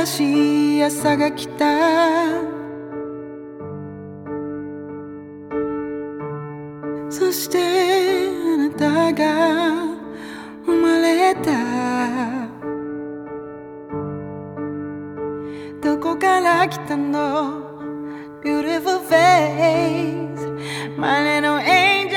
新しい朝が来た。そしてあなたが生まれた。どこから来たの Beautiful face My little angel。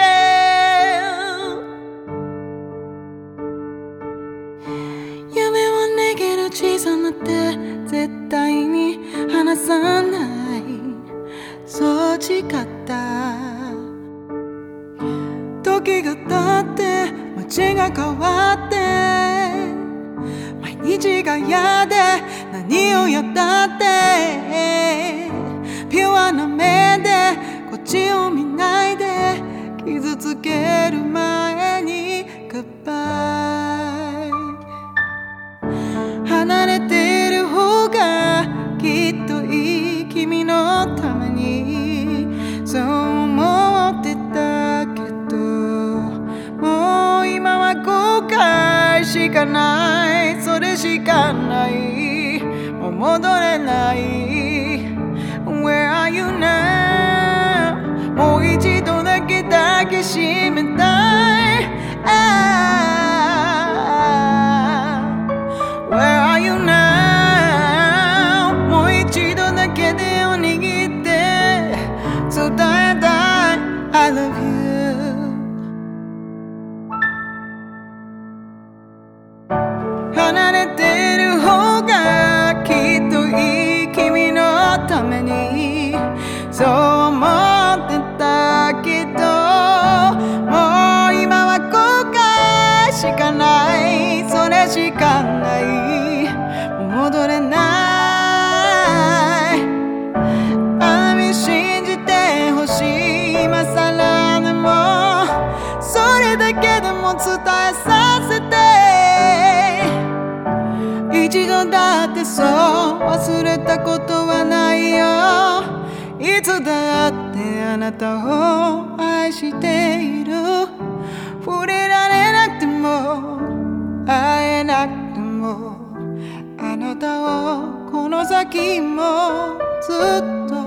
夢は握る小さな手、絶対に離さない、そう誓った。時が経って街が変わって、毎日が嫌で何をやったって、ピュアな目でこっちを見ないで、傷つける前に Goodbye。 離れてる方がきっといい、君のためにそう思ってたけど、もう今は後悔しかない、それしかない、もう戻れない。 Where are you now？ もう一度だけ抱きしめたい。Where are you now？ もう一度だけ手を握って伝えたい I love you。 離れてる方がきっといい、君のためにそう思ってたけど、もう今は後悔しかない、それしかない、もう戻れない。あみ信じてほしい、今さらでもそれだけでも伝えさせて。一度だってそう忘れたことはないよ。いつだってあなたを愛している。触れられなくても会えなくても、あなたをこの先もずっと